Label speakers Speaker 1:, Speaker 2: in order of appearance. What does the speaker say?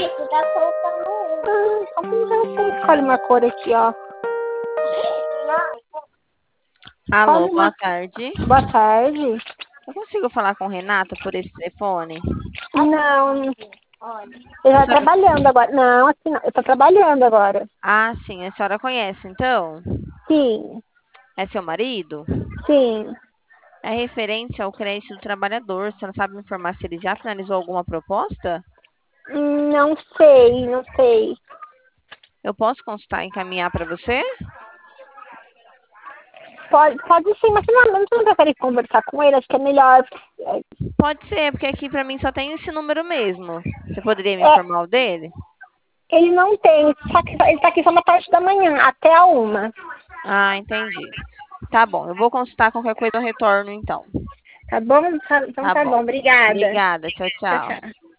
Speaker 1: Você escolhe uma cor aqui, ó.
Speaker 2: Alô, boa tarde.
Speaker 1: Boa tarde.
Speaker 2: Eu consigo falar com Renata por esse telefone?
Speaker 1: Não, eu já trabalhando agora. Não, assim não. Eu tô trabalhando agora.
Speaker 2: Ah, sim, a senhora conhece, então?
Speaker 1: Sim,
Speaker 2: É seu marido?
Speaker 1: sim.
Speaker 2: É referente ao crédito do trabalhador. Você não sabe me informar se ele já finalizou alguma proposta?
Speaker 1: Não sei, não sei.
Speaker 2: Eu posso consultar e encaminhar para você?
Speaker 1: Pode sim, mas você não prefere conversar com ele? Acho que é melhor.
Speaker 2: Pode ser, porque aqui para mim só tem esse número mesmo. Você poderia me
Speaker 1: É,
Speaker 2: informar o dele?
Speaker 1: ele não tem, só que ele tá aqui só na parte da manhã, até a 1.
Speaker 2: Ah, entendi. Tá bom, eu vou consultar qualquer coisa eu retorno então.
Speaker 1: Tá bom? Então
Speaker 2: Tá
Speaker 1: tá bom,
Speaker 2: bom.
Speaker 1: obrigada.
Speaker 2: Obrigada, tchau,
Speaker 1: Tchau,
Speaker 2: tchau.
Speaker 1: tchau.